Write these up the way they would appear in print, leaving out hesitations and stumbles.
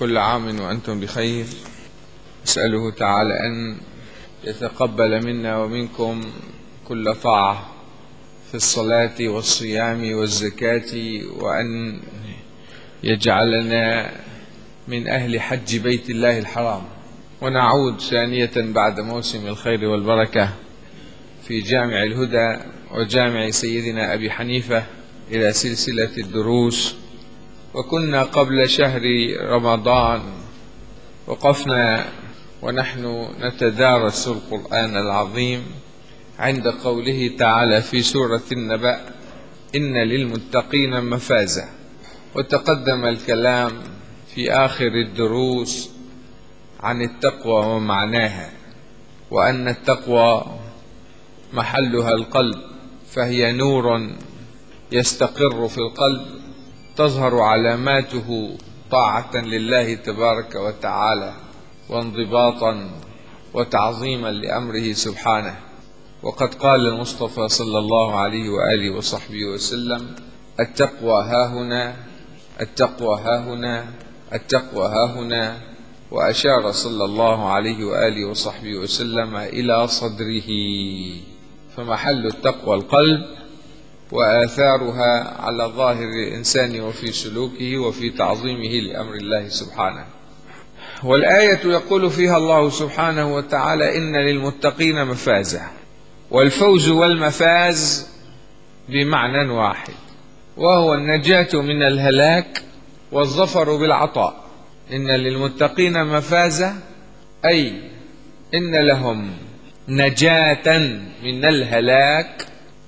كل عام وأنتم بخير. أسأله تعالى أن يتقبل منا ومنكم كل طاعة في الصلاة والصيام والزكاة، وأن يجعلنا من أهل حج بيت الله الحرام. ونعود ثانية بعد موسم الخير والبركة في جامع الهدى وجامع سيدنا أبي حنيفة إلى سلسلة الدروس. وكنا قبل شهر رمضان وقفنا ونحن نتدارس القرآن العظيم عند قوله تعالى في سورة النبأ: إن للمتقين مفازة. وتقدم الكلام في آخر الدروس عن التقوى ومعناها، وأن التقوى محلها القلب، فهي نور يستقر في القلب تظهر علاماته طاعة لله تبارك وتعالى وانضباطا وتعظيما لأمره سبحانه. وقد قال المصطفى صلى الله عليه وآله وصحبه وسلم: التقوى هاهنا، التقوى هاهنا، التقوى هاهنا. وأشار صلى الله عليه وآله وصحبه وسلم إلى صدره، فمحل التقوى القلب، وآثارها على ظاهر الإنسان وفي سلوكه وفي تعظيمه لأمر الله سبحانه. والآية يقول فيها الله سبحانه وتعالى: إن للمتقين مفازة. والفوز والمفاز بمعنى واحد، وهو النجاة من الهلاك والظفر بالعطاء. إن للمتقين مفازة أي إن لهم نجاة من الهلاك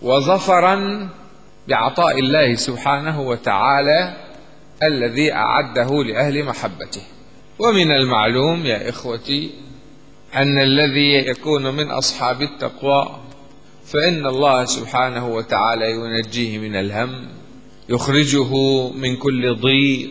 وظفرا بعطاء الله سبحانه وتعالى الذي أعده لأهل محبته. ومن المعلوم يا إخوتي أن الذي يكون من أصحاب التقوى فإن الله سبحانه وتعالى ينجيه من الهم، يخرجه من كل ضيق،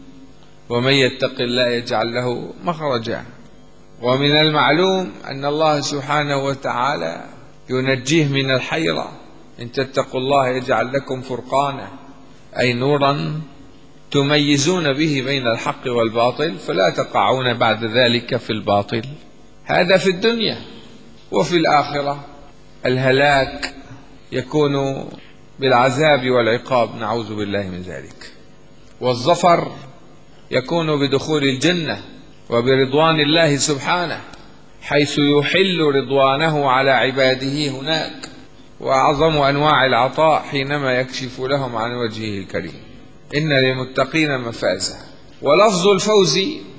ومن يتق الله يجعل له مخرجا. ومن المعلوم أن الله سبحانه وتعالى ينجيه من الحيرة: إن تتقوا الله يجعل لكم فرقانا، أي نورا تميزون به بين الحق والباطل فلا تقعون بعد ذلك في الباطل. هذا في الدنيا. وفي الآخرة الهلاك يكون بالعذاب والعقاب، نعوذ بالله من ذلك. والظفر يكون بدخول الجنة وبرضوان الله سبحانه، حيث يحل رضوانه على عباده هناك، وأعظم أنواع العطاء حينما يكشف لهم عن وجهه الكريم. إن للمتقين مفازة. ولفظ الفوز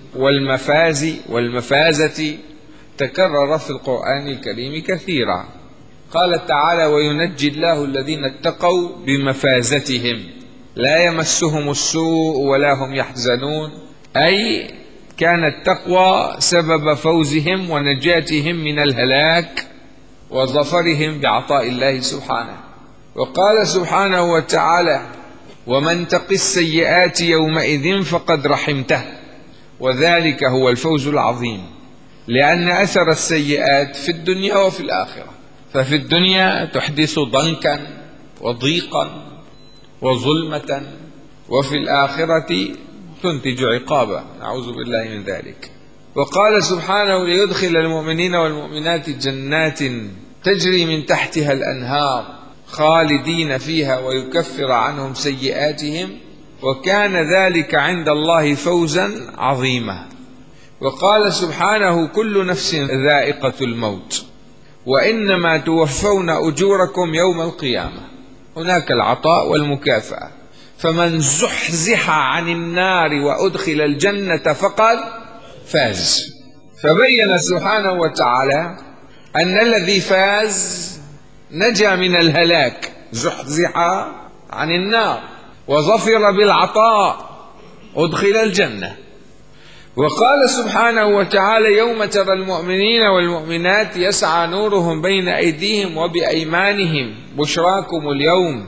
والمفاز والمفازة تكرر في القرآن الكريم كثيرا. قال تعالى: وينجي الله الذين اتقوا بمفازتهم لا يمسهم السوء ولا هم يحزنون، أي كان التقوى سبب فوزهم ونجاتهم من الهلاك وظفرهم بعطاء الله سبحانه. وقال سبحانه وتعالى: ومن تق السيئات يومئذ فقد رحمته، وذلك هو الفوز العظيم. لأن أثر السيئات في الدنيا وفي الآخرة، ففي الدنيا تحدث ضنكا وضيقا وظلمة، وفي الآخرة تنتج عقابا، نعوذ بالله من ذلك. وقال سبحانه: ليدخل المؤمنين والمؤمنات جنات تجري من تحتها الأنهار خالدين فيها ويكفر عنهم سيئاتهم وكان ذلك عند الله فوزا عظيما. وقال سبحانه: كل نفس ذائقة الموت وإنما توفون أجوركم يوم القيامة. هناك العطاء والمكافأة. فمن زحزح عن النار وأدخل الجنة فقد فاز. فبين سبحانه وتعالى أن الذي فاز نجا من الهلاك، زحزح عن النار، وظفر بالعطاء، أدخل الجنة. وقال سبحانه وتعالى: يوم ترى المؤمنين والمؤمنات يسعى نورهم بين أيديهم وبأيمانهم بشراكم اليوم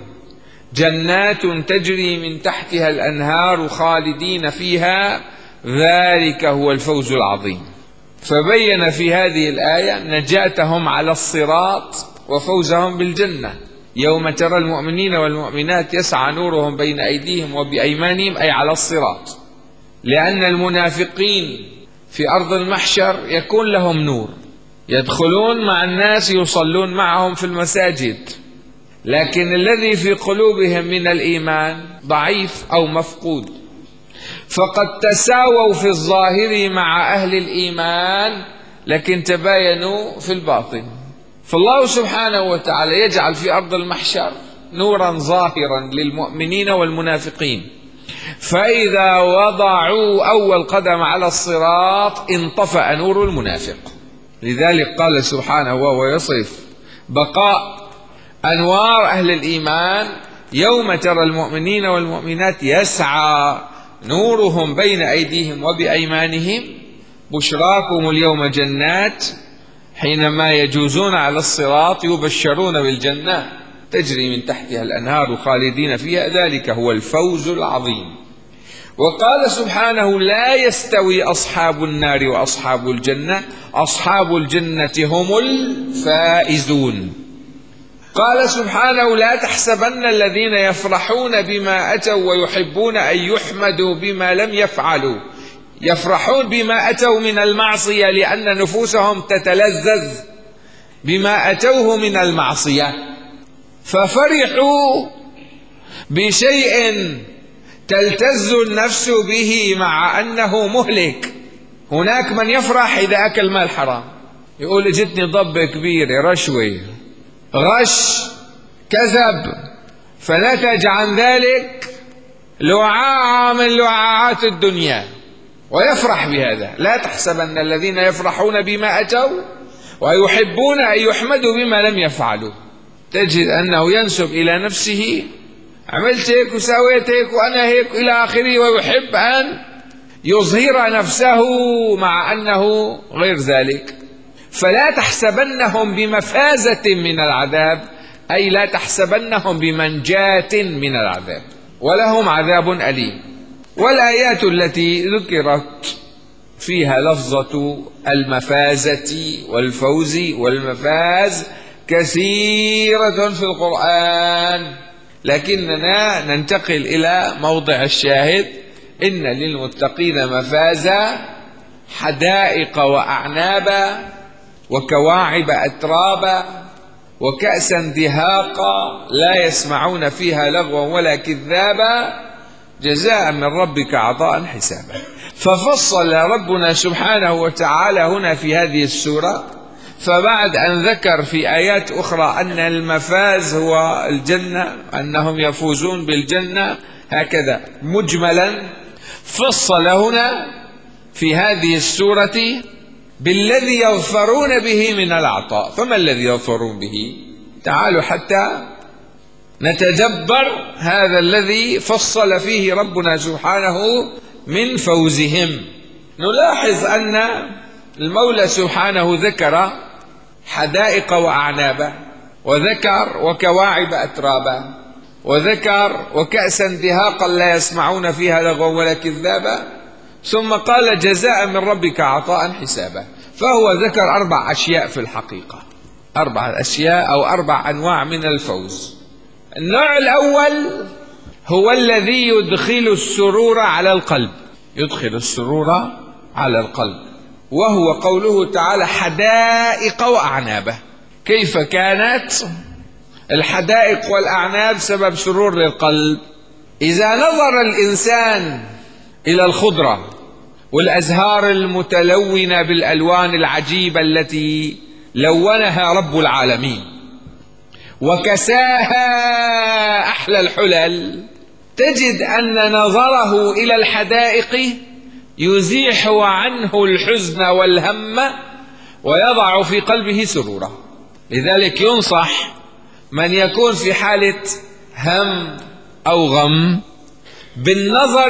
جنات تجري من تحتها الأنهار خالدين فيها ذلك هو الفوز العظيم. فبين في هذه الآية نجاتهم على الصراط وفوزهم بالجنة. يوم ترى المؤمنين والمؤمنات يسعى نورهم بين أيديهم وبأيمانهم، أي على الصراط. لأن المنافقين في أرض المحشر يكون لهم نور، يدخلون مع الناس يصلون معهم في المساجد، لكن الذي في قلوبهم من الإيمان ضعيف أو مفقود، فقد تساووا في الظاهر مع أهل الإيمان لكن تباينوا في الباطن. فالله سبحانه وتعالى يجعل في أرض المحشر نورا ظاهرا للمؤمنين والمنافقين، فإذا وضعوا أول قدم على الصراط انطفأ نور المنافق. لذلك قال سبحانه وهو يصف بقاء أنوار أهل الإيمان: يوم ترى المؤمنين والمؤمنات يسعى نورهم بين أيديهم وبأيمانهم بشراكم اليوم جنات حينما يجوزون على الصراط يبشرون بالجنة تجري من تحتها الأنهار خالدين فيها، ذلك هو الفوز العظيم. وقال سبحانه: لا يستوي أصحاب النار وأصحاب الجنة، أصحاب الجنة هم الفائزون. قال سبحانه: لا تحسبن الذين يفرحون بما أتوا ويحبون أن يحمدوا بما لم يفعلوا. يفرحون بما أتوا من المعصية لأن نفوسهم تتلذذ بما أتوه من المعصية، ففرحوا بشيء تلتز النفس به مع أنه مهلك. هناك من يفرح إذا أكل مال حرام، يقول جتني ضبة كبيرة، رشوة، غش، كذب، فنتج عن ذلك لعاعة من لعاعات الدنيا ويفرح بهذا. لا تحسبن الذين يفرحون بما أتوا ويحبون أن يحمدوا بما لم يفعلوا. تجد أنه ينسب إلى نفسه: عملت هيك وسويت هيك وأنا هيك إلى آخره، ويحب أن يظهر نفسه مع أنه غير ذلك. فلا تحسبنهم بمفازة من العذاب، أي لا تحسبنهم بمنجاة من العذاب، ولهم عذاب أليم. والآيات التي ذكرت فيها لفظة المفازة والفوز والمفاز كثيرة في القرآن، لكننا ننتقل إلى موضع الشاهد: إن للمتقين مفازا، حدائق وأعنابا وكواعب أترابا وكأسا دهاقا لا يسمعون فيها لغوا ولا كذابا جزاء من ربك عطاء حسابا. ففصل ربنا سبحانه وتعالى هنا في هذه السورة، فبعد أن ذكر في آيات أخرى أن المفاز هو الجنة، أنهم يفوزون بالجنة هكذا مجملا، فصل هنا في هذه السورة بالذي يظفرون به من العطاء. فما الذي يظفرون به؟ تعالوا حتى نتدبر هذا الذي فصل فيه ربنا سبحانه من فوزهم. نلاحظ أن المولى سبحانه ذكر حدائق وأعنابا، وذكر وكواعب أترابا، وذكر وكأسا دهاقا لا يسمعون فيها لغوا ولا كذابا، ثم قال جزاء من ربك عطاء حسابا. فهو ذكر 4 أشياء في الحقيقة، 4 أشياء أو 4 أنواع من الفوز. النوع الأول هو الذي يدخل السرور على القلب، يدخل السرور على القلب، وهو قوله تعالى: حدائق وأعنابا. كيف كانت الحدائق والأعناب سبب سرور للقلب؟ إذا نظر الإنسان إلى الخضرة والأزهار المتلونة بالألوان العجيبة التي لونها رب العالمين وكساها أحلى الحلل، تجد أن نظره إلى الحدائق يزيح عنه الحزن والهم ويضع في قلبه سرورا. لذلك ينصح من يكون في حالة هم أو غم بالنظر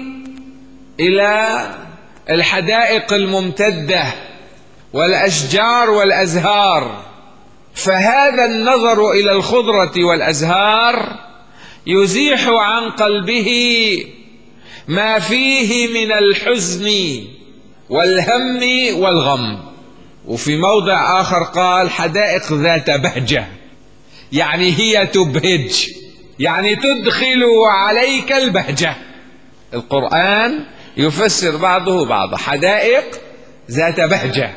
إلى الحدائق الممتدة والأشجار والأزهار، فهذا النظر إلى الخضرة والأزهار يزيح عن قلبه ما فيه من الحزن والهم والغم. وفي موضع آخر قال: حدائق ذات بهجة، يعني هي تبهج، يعني تدخل عليك البهجة. القرآن يفسر بعضه بعضا. حدائق ذات بهجة.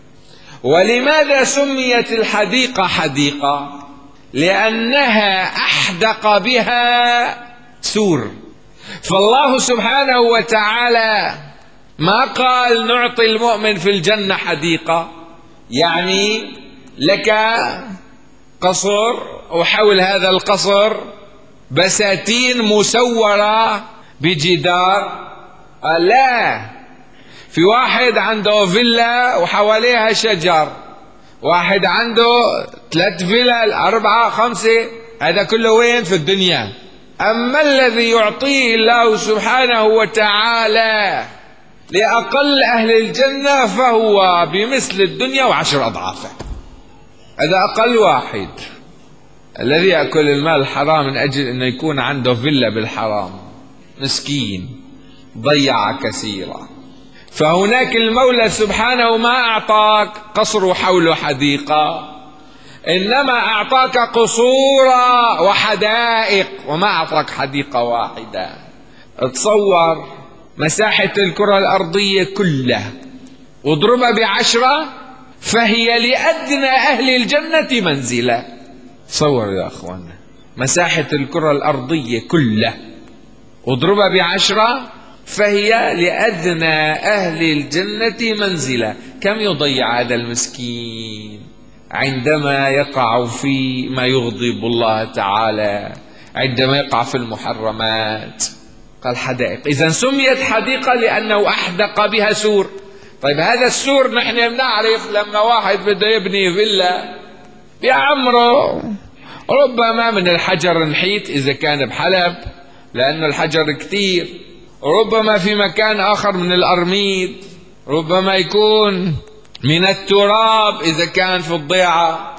ولماذا سميت الحديقة حديقة؟ لأنها أحدق بها سور. فالله سبحانه وتعالى ما قال نعطي المؤمن في الجنة حديقة، يعني لك قصر وحول هذا القصر بساتين مسورة بجدار. لا، في واحد عنده فيلا وحواليها شجر، واحد عنده 3 فيلل 4 5، هذا كله وين في الدنيا. أما الذي يعطيه الله سبحانه وتعالى لأقل أهل الجنة فهو بمثل الدنيا و10 أضعافه. هذا أقل واحد. الذي يأكل المال الحرام من أجل أنه يكون عنده فيلا بالحرام مسكين ضيع كثيرا. فهناك المولى سبحانه ما أعطاك قصر وحوله حديقة، إنما أعطاك قصورا وحدائق، وما أعطاك حديقة واحدة. تصور مساحة الكرة الأرضية كلها واضربها ب10 فهي لأدنى أهل الجنة منزلة. تصور يا أخوانا مساحة الكرة الأرضية كلها واضربها ب10 فهي لأدنى أهل الجنة منزلة. كم يضيع هذا المسكين عندما يقع في ما يغضب الله تعالى، عندما يقع في المحرمات. قال حدائق. إذن سميت حديقة لأنه أحدق بها سور. طيب هذا السور نحن بنعرف لما واحد بده يبني فيلا بيعمره ربما من الحجر النحيت إذا كان بحلب لأن الحجر كتير، ربما في مكان آخر من الأرميد، ربما يكون من التراب إذا كان في الضيعة.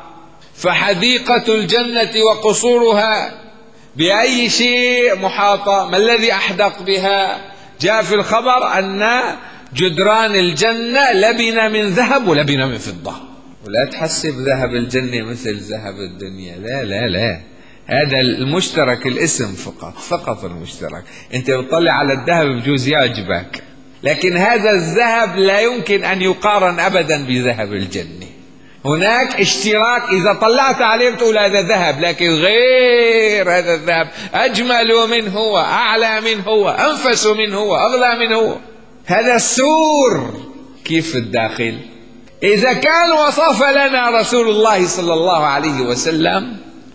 فحديقة الجنة وقصورها بأي شيء محاطة. ما الذي أحدق بها؟ جاء في الخبر أن جدران الجنة لبن من ذهب ولبن من فضة. ولا تحسب ذهب الجنة مثل ذهب الدنيا، لا لا لا، هذا المشترك الاسم فقط المشترك. انت بتطلع على الذهب بجوز يعجبك، لكن هذا الذهب لا يمكن أن يقارن أبدا بذهب الجنة. هناك اشتراك، إذا طلعت عليه بتقول هذا ذهب، لكن غير هذا الذهب أجمل منه وأعلى منه وأنفس منه وأغلى منه. هذا السور كيف في الداخل. إذا كان وصف لنا رسول الله صلى الله عليه وسلم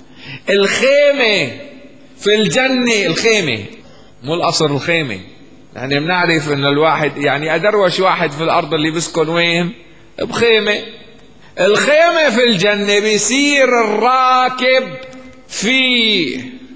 الخيمة في الجنة، الخيمة مو القصر، الخيمة. يعني بنعرف ان الواحد يعني ادروش واحد في الارض اللي بسكن وين؟ بخيمة. الخيمة في الجنة بيصير الراكب في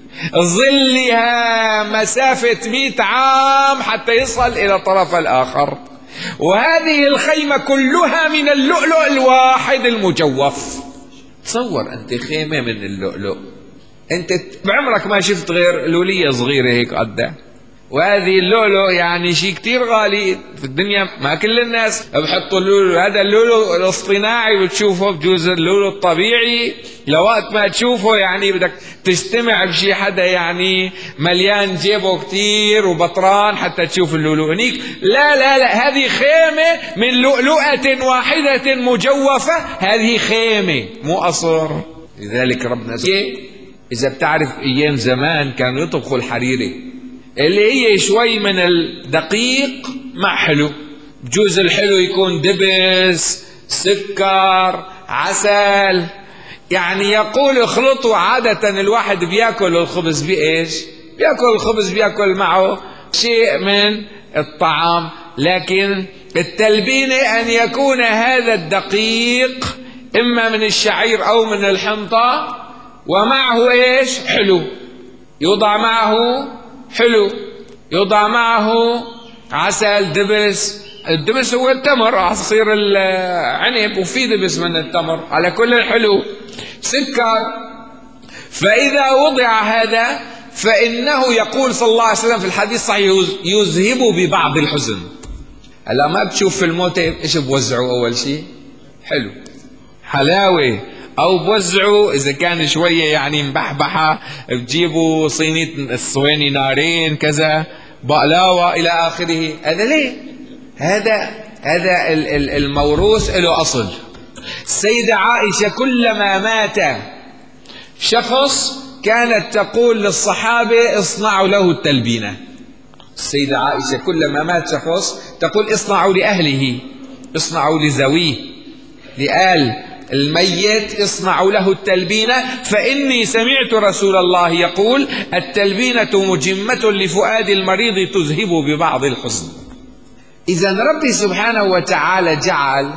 ظلها مسافة 100 عام حتى يصل الى الطرف الاخر. وهذه الخيمة كلها من اللؤلؤ الواحد المجوف. تصور انت خيمة من اللؤلؤ، انت بعمرك ما شفت غير لولية صغيرة هيك قدها. وهذه اللؤلؤ يعني شيء كتير غالي في الدنيا، ما كل الناس بحطوا اللؤلؤ. هذا اللؤلؤ الاصطناعي بتشوفه، بجوز اللؤلؤ الطبيعي لوقت ما تشوفه يعني بدك تجتمع بشي حدا يعني مليان جيبه كتير وبطران حتى تشوف اللؤلؤ هنيك. لا لا لا، هذه خيمة من لؤلؤة واحدة مجوفة. هذه خيمة مو قصر. لذلك ربنا إذا بتعرف أيام زمان كانوا يطبخوا الحريرة اللي هي شوي من الدقيق مع حلو. بجوز الحلو يكون دبس، سكر، عسل. يعني يقول اخلطوا. عادة الواحد بياكل الخبز بإيش؟ بياكل الخبز بياكل معه شيء من الطعام، لكن التلبينة أن يكون هذا الدقيق إما من الشعير أو من الحنطة ومعه إيش؟ حلو. يوضع معه حلو، يوضع معه عسل، دبس. الدبس هو التمر، عصير العنب، وفي دبس من التمر على كل الحلو، سكر. فإذا وضع هذا فإنه يقول صلى الله عليه وسلم في الحديث الصحيح يذهب ببعض الحزن. هلا ما بتشوف في الموتى ايش بوزعوا؟ أول شيء حلو، حلاوة، أو بوزعوا إذا كان شوية يعني مبحبحة بجيبوا صينية الصواني نارين كذا بقلاوة إلى آخره. هذا ليه؟ هذا الموروث له أصل. السيدة عائشة كلما مات شخص كانت تقول للصحابة اصنعوا له التلبينة. السيدة عائشة كلما مات شخص تقول اصنعوا لأهله، اصنعوا لذويه، لآل الميت اصنعوا له التلبينة، فإني سمعت رسول الله يقول التلبينة مجمة لفؤاد المريض تذهب ببعض الحزن. إذن ربي سبحانه وتعالى جعل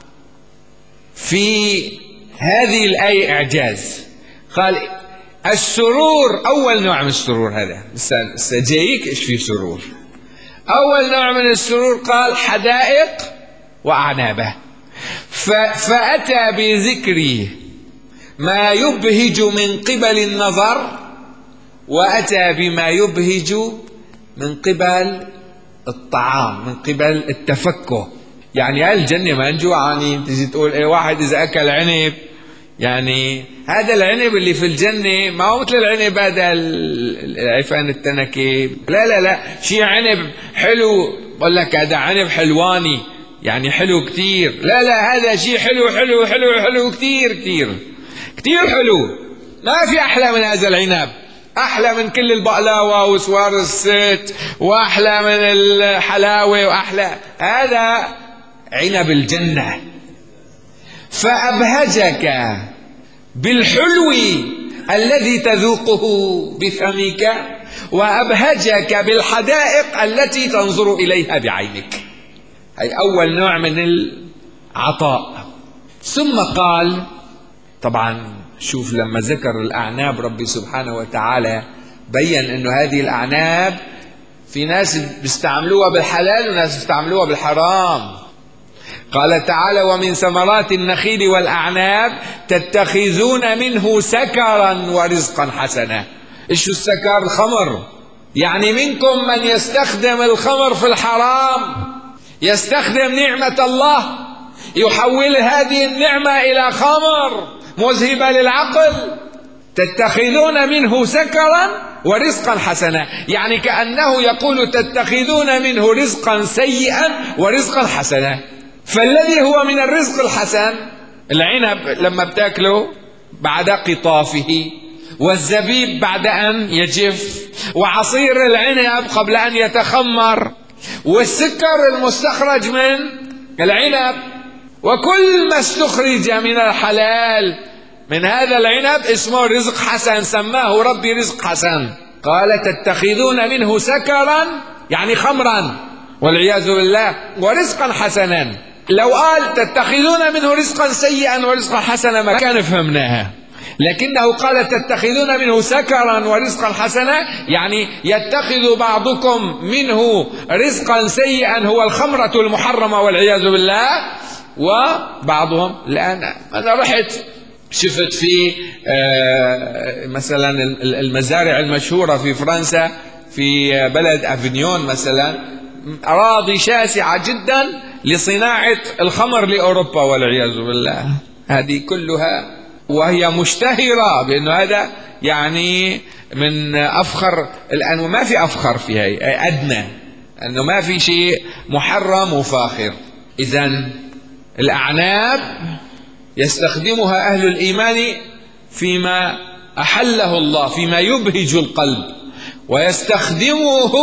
في هذه الآية إعجاز. قال السرور أول نوع من السرور، هذا سجيك إيش في سرور. أول نوع من السرور قال حدائق وأعنابه، فأتى بذكر ما يبهج من قبل النظر، وأتى بما يبهج من قبل الطعام، من قبل التفكه. يعني هالجنة ما نجوعانين تجي تقول ايه واحد إذا أكل عنب، يعني هذا العنب اللي في الجنة ما هو مثل العنب هذا العفان التنكي، لا لا لا، شيء عنب حلو، بقول لك هذا عنب حلواني يعني حلو كتير. لا لا، هذا شيء حلو حلو حلو حلو كتير كتير كتير حلو. ما في أحلى من هذا العنب، أحلى من كل البقلاوة وسوار الست، وأحلى من الحلاوة، وأحلى. هذا عنب الجنة. فأبهجك بالحلو الذي تذوقه بفمك، وأبهجك بالحدائق التي تنظر إليها بعينك. هي أول نوع من العطاء. ثم قال، طبعا شوف لما ذكر الأعناب ربي سبحانه وتعالى بيّن أنه هذه الأعناب في ناس بيستعملوها بالحلال وناس بيستعملوها بالحرام. قال تعالى ومن ثمرات النخيل والأعناب تتخذون منه سكرا ورزقا حسنا. إيش السكر؟ الخمر. يعني منكم من يستخدم الخمر في الحرام، يستخدم نعمة الله يحول هذه النعمة إلى خمر مذهبة للعقل. تتخذون منه سكرا ورزقا حسنا، يعني كأنه يقول تتخذون منه رزقا سيئا ورزقا حسنا. فالذي هو من الرزق الحسن العنب لما بتاكله بعد قطافه، والزبيب بعد أن يجف، وعصير العنب قبل أن يتخمر، والسكر المستخرج من العنب، وكل ما استخرج من الحلال من هذا العنب اسمه رزق حسن، سماه ربي رزق حسن. قال تتخذون منه سكرا يعني خمرا والعياذ بالله، ورزقا حسنا. لو قال تتخذون منه رزقا سيئا ورزقا حسنا ما كان فهمناها، لكنه قال تتخذون منه سكرا ورزقا حسنا، يعني يتخذ بعضكم منه رزقا سيئا هو الخمرة المحرمة والعياذ بالله، وبعضهم. الآن أنا رحت شفت في مثلا المزارع المشهورة في فرنسا، في بلد أفنيون مثلا، أراضي شاسعة جدا لصناعة الخمر لأوروبا والعياذ بالله. هذه كلها وهي مشتهرة بأنه هذا يعني من أفخر الآن، وما في أفخر فيها، أدنى، أنه ما في شيء محرم وفاخر. إذن الأعناب يستخدمها أهل الإيمان فيما أحله الله، فيما يبهج القلب، ويستخدمه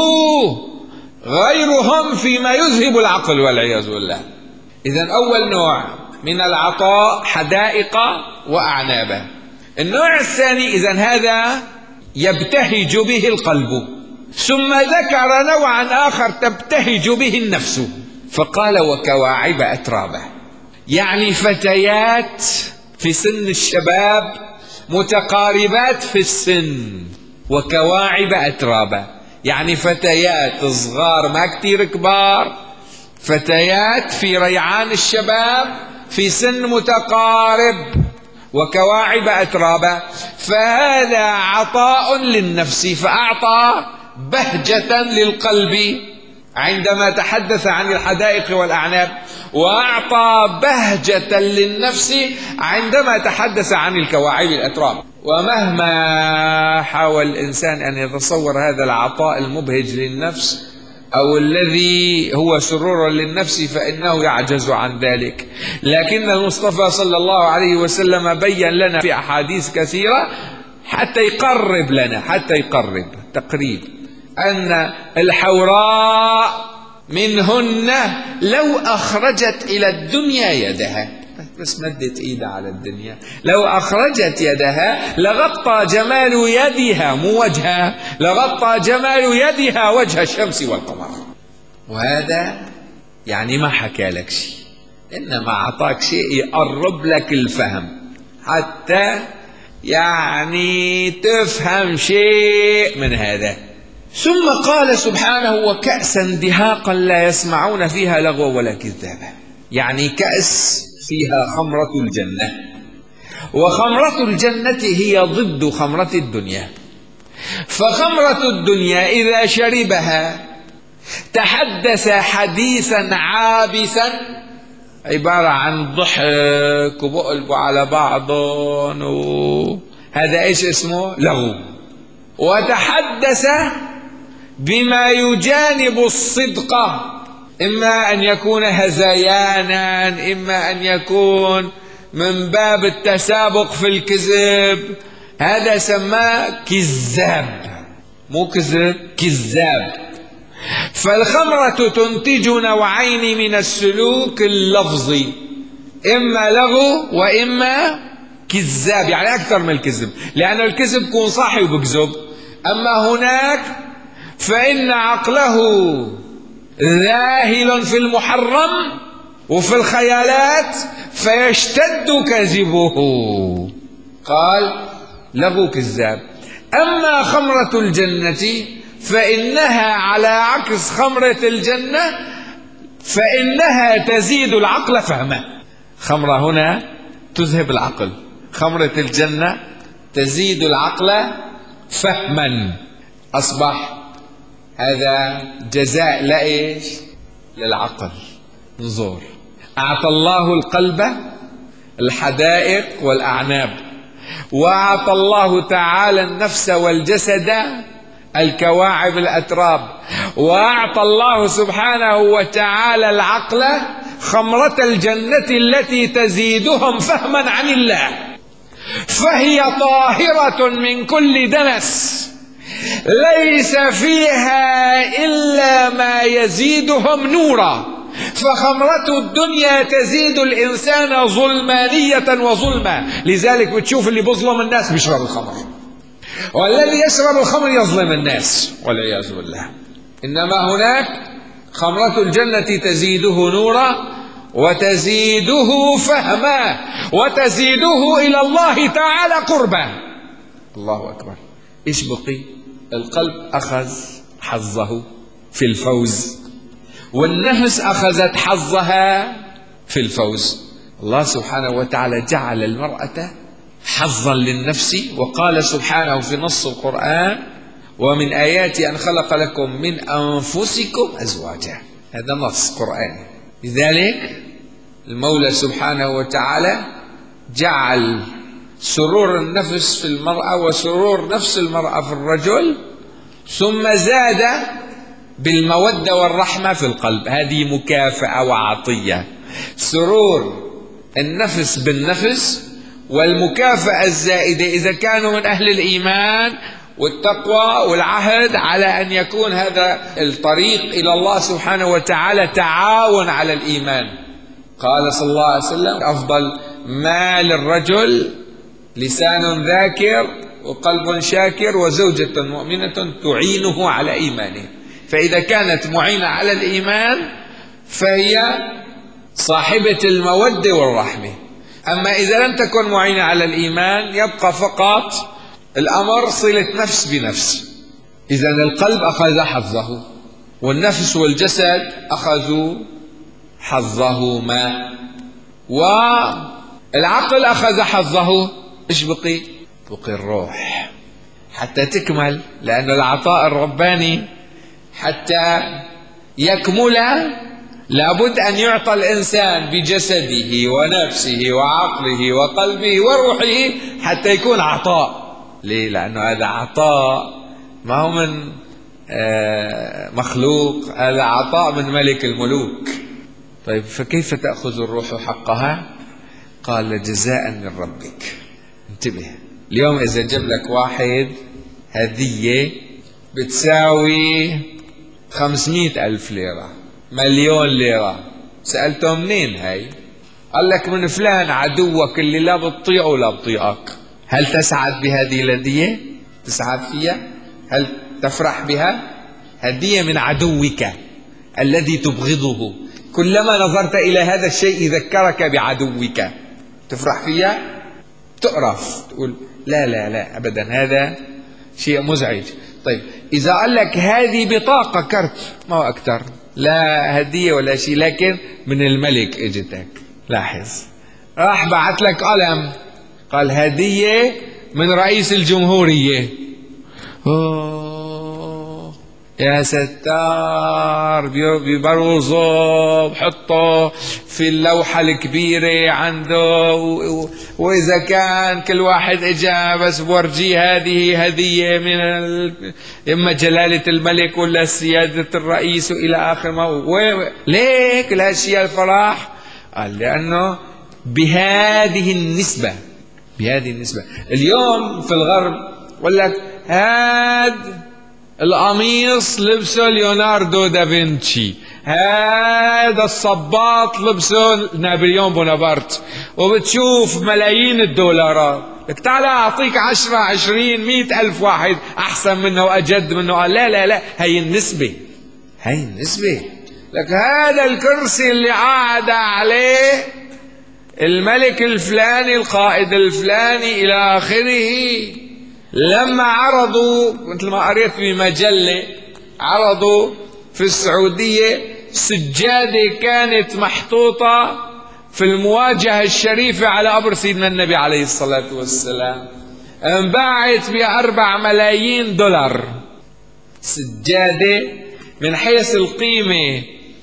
غيرهم فيما يذهب العقل والعياذ بالله. إذن أول نوع من العطاء حدائق وأعنابا. النوع الثاني إذن هذا يبتهج به القلب. ثم ذكر نوعا آخر تبتهج به النفس، فقال وكواعب أترابا، يعني فتيات في سن الشباب متقاربات في السن. وكواعب أترابا يعني فتيات صغار ما كتير كبار، فتيات في ريعان الشباب في سن متقارب. وكواعب أترابا، فهذا عطاء للنفس، فأعطى بهجة للقلب عندما تحدث عن الحدائق والأعناب، وأعطى بهجة للنفس عندما تحدث عن الكواعب الأتراب. ومهما حاول الإنسان أن يتصور هذا العطاء المبهج للنفس أو الذي هو سرور للنفس فإنه يعجز عن ذلك. لكن المصطفى صلى الله عليه وسلم بين لنا في أحاديث كثيرة حتى يقرب لنا، حتى يقرب تقريب، أن الحوراء منهن لو أخرجت إلى الدنيا يدها، بس مدت إيدها على الدنيا، لو أخرجت يدها لغطى جمال يدها مو وجهها، لغطى جمال يدها وجه الشمس والقمر. وهذا يعني ما حكى لك شيء، إنما أعطاك شيء يقرب لك الفهم حتى يعني تفهم شيء من هذا. ثم قال سبحانه: وكأسا دهاقا لا يسمعون فيها لغوا ولا كذابا. يعني كأس فيها خمرة الجنة، وخمرة الجنة هي ضد خمرة الدنيا. فخمرة الدنيا إذا شربها تحدث حديثا عابثا عبارة عن ضحك وبقلبوا على بعضهم، هذا إيش اسمه؟ لغو. وتحدث بما يجانب الصدق، إما أن يكون هذيانا، إما أن يكون من باب التسابق في الكذب، هذا سماه كذاب، مو كذب، كذاب. فالخمرة تنتج نوعين من السلوك اللفظي، إما لغو وإما كذاب، يعني أكثر من الكذب، لأن الكذب يكون صاحي وبكذب. أما هناك فإن عقله ذاهل في المحرم وفي الخيالات فيشتد كذبه، قال لغو كذاب. أما خمرة الجنة فإنها على عكس خمرة الجنة، فإنها تزيد العقل فهما. خمرة هنا تذهب العقل، خمرة الجنة تزيد العقل فهما. أصبح هذا جزاء لإيش؟ للعقل. انظر، أعطى الله القلب الحدائق والأعناب، وأعطى الله تعالى النفس والجسد الكواعب الأتراب، وأعطى الله سبحانه وتعالى العقل خمرة الجنة التي تزيدهم فهما عن الله، فهي طاهرة من كل دنس، ليس فيها إلا ما يزيدهم نورا. فخمرة الدنيا تزيد الإنسان ظلمانية وظلما، لذلك بتشوف اللي بظلم الناس بيشرب الخمر، والذي يشرب الخمر يظلم الناس والعياذ بالله. إنما هناك خمرة الجنة تزيده نورا وتزيده فهما وتزيده إلى الله تعالى قربا. الله أكبر. إيش بقي؟ القلب أخذ حظه في الفوز، والنفس أخذت حظها في الفوز. الله سبحانه وتعالى جعل المرأة حظا للنفس، وقال سبحانه في نص القرآن: ومن آياتي أن خلق لكم من أنفسكم أزواجا. هذا نص قرآني. لذلك المولى سبحانه وتعالى جعل سرور النفس في المرأة وسرور نفس المرأة في الرجل، ثم زاد بالمودة والرحمة في القلب. هذه مكافأة وعطية، سرور النفس بالنفس، والمكافأة الزائدة إذا كانوا من أهل الإيمان والتقوى والعهد على أن يكون هذا الطريق إلى الله سبحانه وتعالى تعاون على الإيمان. قال صلى الله عليه وسلم: أفضل ما للرجل لسان ذاكر وقلب شاكر وزوجة مؤمنة تعينه على إيمانه. فإذا كانت معينة على الإيمان فهي صاحبة المودة والرحمة. أما إذا لم تكن معينة على الإيمان يبقى فقط الأمر صلة نفس بنفس. إذا القلب أخذ حظه، والنفس والجسد أخذوا حظهما، والعقل أخذ حظه. إيش بقي؟ بقي الروح حتى تكمل، لأن العطاء الرباني حتى يكمل لابد أن يعطى الإنسان بجسده ونفسه وعقله وقلبه وروحه حتى يكون عطاء. ليه؟ لأنه هذا عطاء ما هو من مخلوق، هذا عطاء من ملك الملوك. طيب فكيف تأخذ الروح حقها؟ قال جزاء من ربك. انتبه، اليوم إذا جاب لك واحد هدية بتساوي 500,000 ليرة، 1,000,000 ليرة، سألته منين هاي؟ قال لك من فلان عدوك اللي لا بتطيعه ولا بطيعك. هل تسعد بهذه الهدية؟ تسعد فيها؟ هل تفرح بها؟ هدية من عدوك الذي تبغضه، كلما نظرت إلى هذا الشيء ذكرك بعدوك، تفرح فيها؟ تقرف، تقول لا لا لا أبدا، هذا شيء مزعج. طيب إذا قال لك هذه بطاقة كرت، ما هو أكتر، لا هدية ولا شيء، لكن من الملك اجتك. لاحظ، راح بعت لك قلم، قال هدية من رئيس الجمهورية. يا ستار، بيبروزه بحطه في اللوحة الكبيرة عنده، وإذا كان كل واحد إجا بس بورجيه هذه هدية من إما جلالة الملك ولا سيادة الرئيس وإلى آخر. ما ليه كل هالشيء الفرح؟ قال لأنه بهذه النسبة، بهذه النسبة. اليوم في الغرب يقول لك هاد القميص لبسه ليوناردو دافنشي، هذا الصباط لبسه نابليون بونابرت، وبتشوف ملايين الدولارات. لك تعال أعطيك 10 20 100,000 واحد أحسن منه وأجد منه. قال لا لا لا، هي النسبة، هي النسبة. لك هذا الكرسي اللي قاعد عليه الملك الفلاني، القائد الفلاني إلى آخره، لما عرضوا مثل ما قريت بمجلة، عرضوا في السعودية سجادة كانت محطوطة في المواجهة الشريفة على قبر سيدنا النبي عليه الصلاة والسلام، انباعت ب4 ملايين دولار. سجادة من حيث القيمة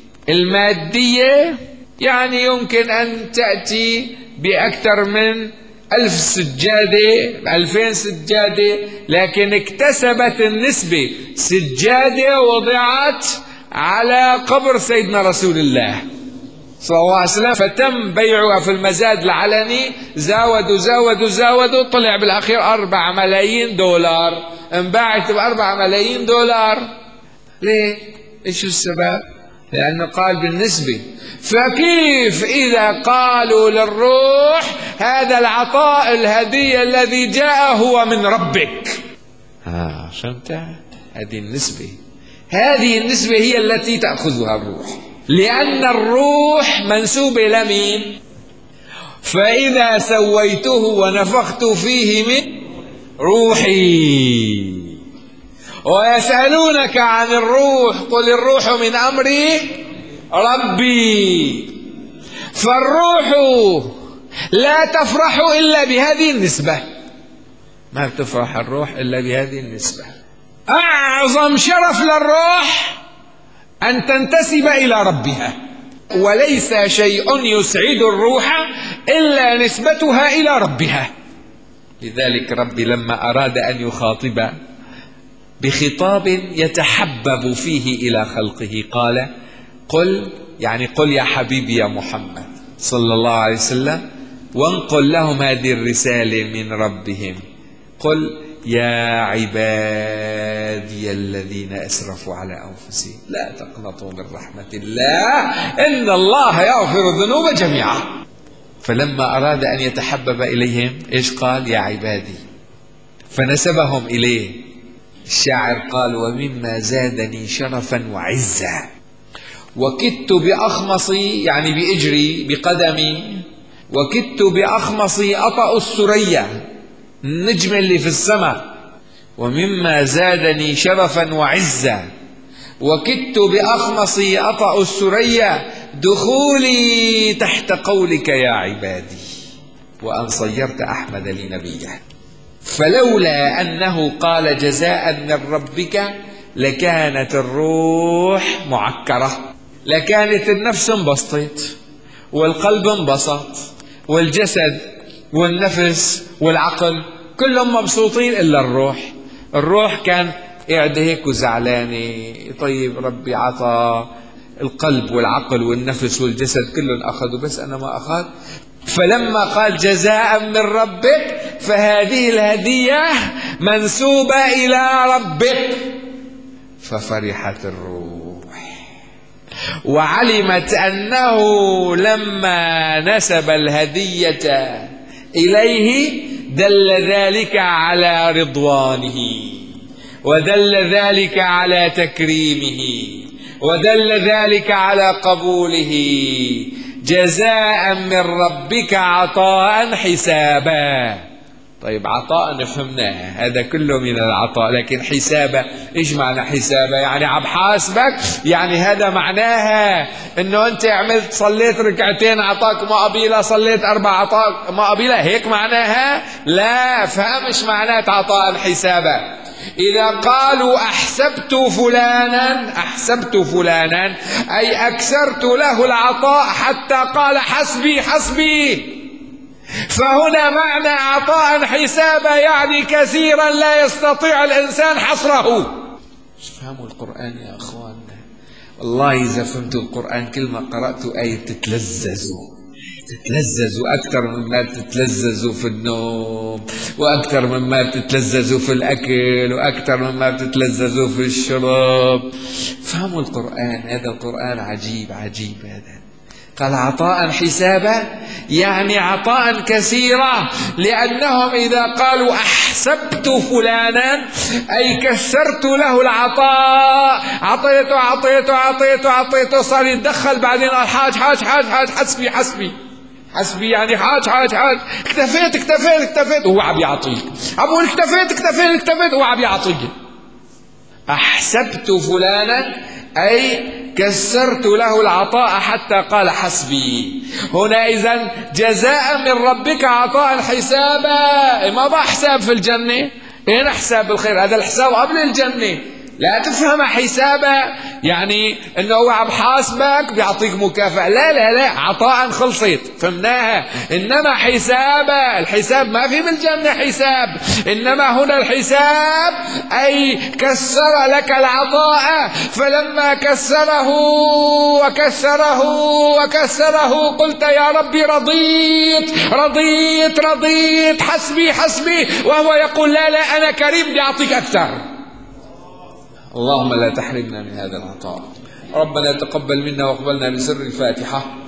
المادية يعني يمكن أن تأتي بأكثر من 1000 سجادة، 2000 سجادة، لكن اكتسبت النسبة سجادة وضعت على قبر سيدنا رسول الله صلى الله عليه وسلم، فتم بيعها في المزاد العلني. زاودوا زاودوا زاودوا، طلع بالأخير 4 ملايين دولار، انباعت ب4 ملايين دولار. ليه؟ ايش السبب؟ لأنه قال بالنسبة. فكيف إذا قالوا للروح هذا العطاء الهدية الذي جاء هو من ربك؟ فهمت؟ هذه النسبة، هذه النسبة هي التي تأخذها الروح، لأن الروح منسوبة لمين؟ فإذا سويته ونفخت فيه من روحي. ويسألونك عن الروح، قل الروح من أمر ربي. فالروح لا تفرح إلا بهذه النسبة، ما بتفرح الروح إلا بهذه النسبة. أعظم شرف للروح أن تنتسب إلى ربها، وليس شيء يسعد الروح إلا نسبتها إلى ربها. لذلك ربي لما أراد أن يخاطب بخطاب يتحبب فيه إلى خلقه قال قل، يعني قل يا حبيبي يا محمد صلى الله عليه وسلم، وانقل لهم هذه الرسالة من ربهم. قل يا عبادي الذين أسرفوا على أنفسهم لا تقنطوا من رحمة الله إن الله يغفر الذنوب جميعا. فلما أراد أن يتحبب إليهم إيش قال؟ يا عبادي، فنسبهم إليه. الشاعر قال ومما زادني شرفا وعزا وكدت بأخمصي، يعني بإجري بقدمي، وكدت بأخمصي أطأ السريا، النجم اللي في السماء. ومما زادني شرفا وعزا وكدت بأخمصي أطأ السريا دخولي تحت قولك يا عبادي، وأن صيرت أحمد لي نبيا. فلولا أنه قال جزاء من ربك لكانت الروح معكرة، لكانت النفس انبسطت والقلب انبسط والجسد والنفس والعقل كلهم مبسوطين إلا الروح. الروح كان قاعدة هيك وزعلانة. طيب ربي عطى القلب والعقل والنفس والجسد كلهم أخذوا، بس أنا ما أخذ. فلما قال جزاء من ربك، فهذه الهدية منسوبة إلى ربك، ففرحت الروح وعلمت أنه لما نسب الهدية إليه دل ذلك على رضوانه، ودل ذلك على تكريمه، ودل ذلك على قبوله. جزاء من ربك عطاء حسابا. طيب عطاء فهمناه، هذا كله من العطاء، لكن حسابا ايش معنى حسابا؟ يعني عم حاسبك، يعني هذا معناها انه انت عملت صليت ركعتين اعطاك مقابلة، صليت 4 اعطاك مقابلة، هيك معناها؟ لا، فهمش معنات عطاء حسابا. إذا قالوا أحسبت فلانا أي أكثرت له العطاء حتى قال حسبي حسبي، فهنا معنى عطاء حسابا يعني كثيرا لا يستطيع الإنسان حصره. فهموا القرآن يا أخوان، والله إذا فهمتوا القرآن كل ما قرأتوا آية تتلذذوا أكثر مما تتلذذوا في النوم، وأكثر مما تتلذذوا في الأكل، وأكثر مما تتلذذوا في الشرب. فهموا القرآن، هذا القرآن عجيب عجيب. هذا قال عطاء حسابا يعني عطاء كثيرا، لأنهم إذا قالوا أحسبت فلانا أي كسرت له العطاء، عطيته صار يتدخل، بعدين قال حاج حسبي يعني حاج اكتفيت وهو عم يعطيك، أقول اكتفيت وهو عم يعطيك. أحسبت فلانا أي كسرت له العطاء حتى قال حسبي. هنا إذن جزاء من ربك عطاء حسابا، ما بقى حساب في الجنة، هنا حساب بالخير، هذا الحساب قبل الجنة. لا تفهم حسابا يعني انه هو عم حاسبك بيعطيك مكافأة، لا عطاء خلصت، فهمناها. انما حسابا، الحساب ما في بالجنة حساب، انما هنا الحساب اي كسر لك العطاء، فلما كسره وكسره قلت يا ربي رضيت حسبي، وهو يقول لا انا كريم بيعطيك اكثر. اللهم لا تحرمنا من هذا العطاء. ربنا تقبل منا واقبلنا بسر الفاتحة.